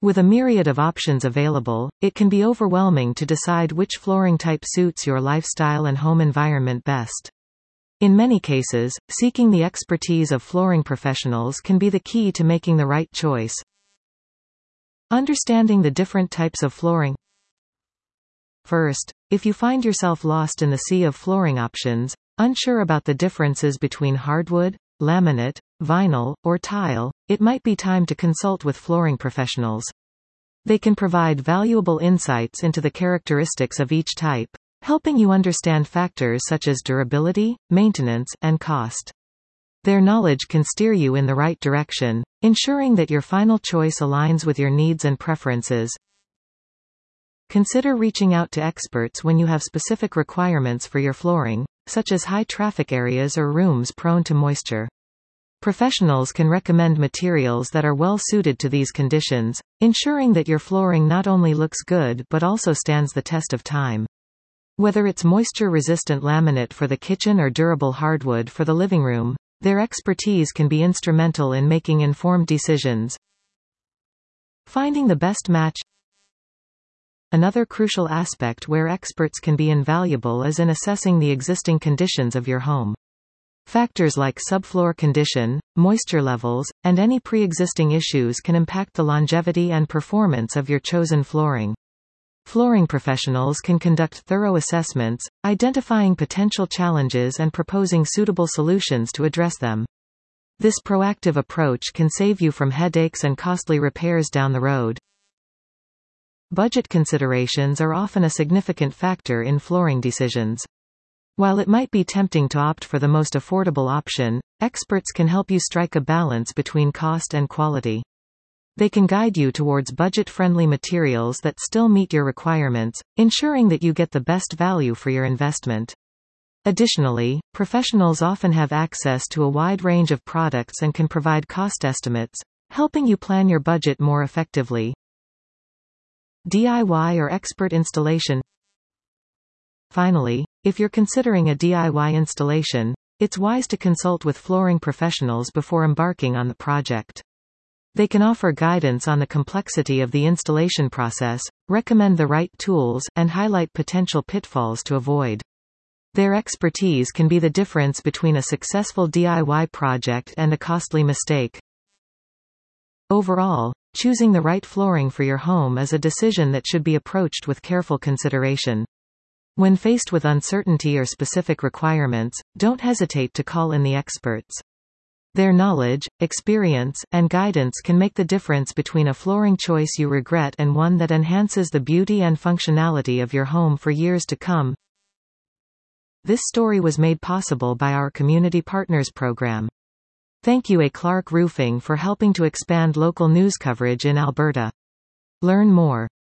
With a myriad of options available, it can be overwhelming to decide which flooring type suits your lifestyle and home environment best. In many cases, seeking the expertise of flooring professionals can be the key to making the right choice. Understanding the different types of flooring. First, if you find yourself lost in the sea of flooring options, unsure about the differences between hardwood, laminate, vinyl, or tile, it might be time to consult with flooring professionals. They can provide valuable insights into the characteristics of each type, helping you understand factors such as durability, maintenance, and cost. Their knowledge can steer you in the right direction, ensuring that your final choice aligns with your needs and preferences. Consider reaching out to experts when you have specific requirements for your flooring, such as high traffic areas or rooms prone to moisture. Professionals can recommend materials that are well suited to these conditions, ensuring that your flooring not only looks good but also stands the test of time. Whether it's moisture-resistant laminate for the kitchen or durable hardwood for the living room, their expertise can be instrumental in making informed decisions. Finding the best match. Another crucial aspect where experts can be invaluable is in assessing the existing conditions of your home. Factors like subfloor condition, moisture levels, and any pre-existing issues can impact the longevity and performance of your chosen flooring. Flooring professionals can conduct thorough assessments, identifying potential challenges and proposing suitable solutions to address them. This proactive approach can save you from headaches and costly repairs down the road. Budget considerations are often a significant factor in flooring decisions. While it might be tempting to opt for the most affordable option, experts can help you strike a balance between cost and quality. They can guide you towards budget-friendly materials that still meet your requirements, ensuring that you get the best value for your investment. Additionally, professionals often have access to a wide range of products and can provide cost estimates, helping you plan your budget more effectively. DIY or expert installation. Finally, if you're considering a DIY installation, it's wise to consult with flooring professionals before embarking on the project. They can offer guidance on the complexity of the installation process, recommend the right tools, and highlight potential pitfalls to avoid. Their expertise can be the difference between a successful DIY project and a costly mistake. Overall, choosing the right flooring for your home is a decision that should be approached with careful consideration. When faced with uncertainty or specific requirements, don't hesitate to call in the experts. Their knowledge, experience, and guidance can make the difference between a flooring choice you regret and one that enhances the beauty and functionality of your home for years to come. This story was made possible by our Community Partners program. Thank you A. Clark Roofing for helping to expand local news coverage in Alberta. Learn more